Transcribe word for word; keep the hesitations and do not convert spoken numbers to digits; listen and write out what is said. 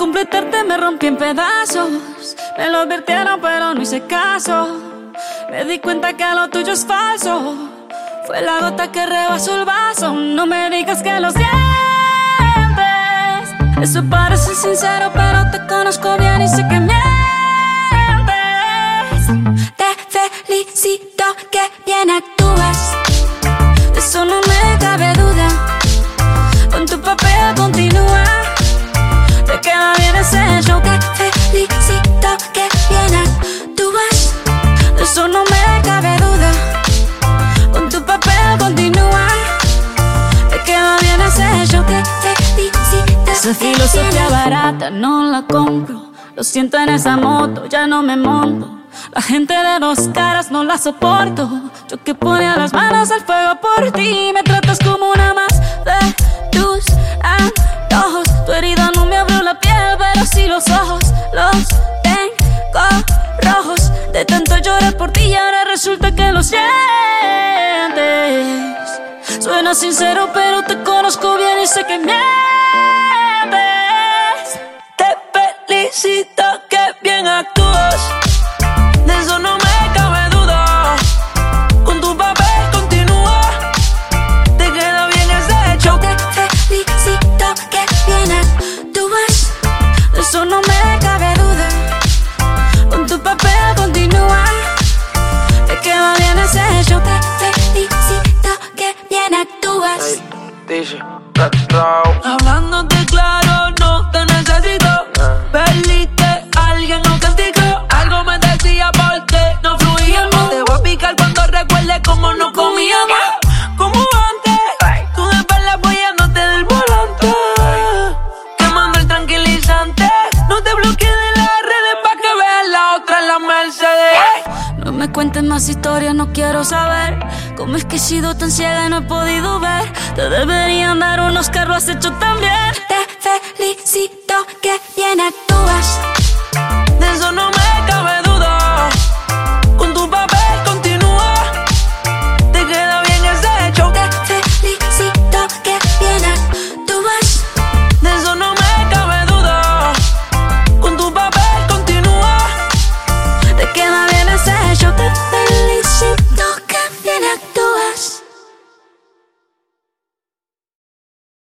completarte me rompí en pedazos. Me lo advirtieron pero no hice caso. Me di cuenta que lo tuyo es falso. Fue la gota que rebasó el vaso. No me digas que lo sientes. Eso parece sincero pero te conozco bien y sé que mientes. Te felicito que bien actúas. De eso no me cabe duda. Con tu papel continúa. Te queda bien ese show. Te felicito que bien actúas. De eso no me cabe duda. Con tu papel continúa. Te queda bien ese show. Te felicito. Esa filosofía barata no la compro. Lo siento en esa moto, ya no me monto. La gente de dos caras no la soporto. Yo que ponía las manos al fuego por ti. Me tratas como una más de tus antojos. Tu herida no me abrió la piel, pero sí los ojos. Los tengo rojos. De tanto llorar por ti y ahora resulta que lo sientes. Suena sincero pero te conozco bien y sé que mientes. Te felicito que bien actúas. De eso no me cabe duda. Con tu papel continúa. Te queda bien ese show. Te felicito que bien actúas. De eso no me cabe duda. Con tu papel continúa. Te queda bien ese show. Te felicito que bien actúas. Hey, dice, Raw. Hablándote claro, no te necesito. Perdiste, alguien no castigó. Algo me decía porque no fluíamos. Te voy a picar cuando recuerde cómo no comíamos. Como antes, tú de espalda apoyándote del volante. Quemando el tranquilizante. No te bloquees de las redes pa' que veas la otra en la Mercedes. No me cuentes más historias, no quiero saber cómo es que he sido tan ciega y no he podido ver. Te deberían dar un Oscar, lo has hecho tan bien. Te felicito que bien actúas.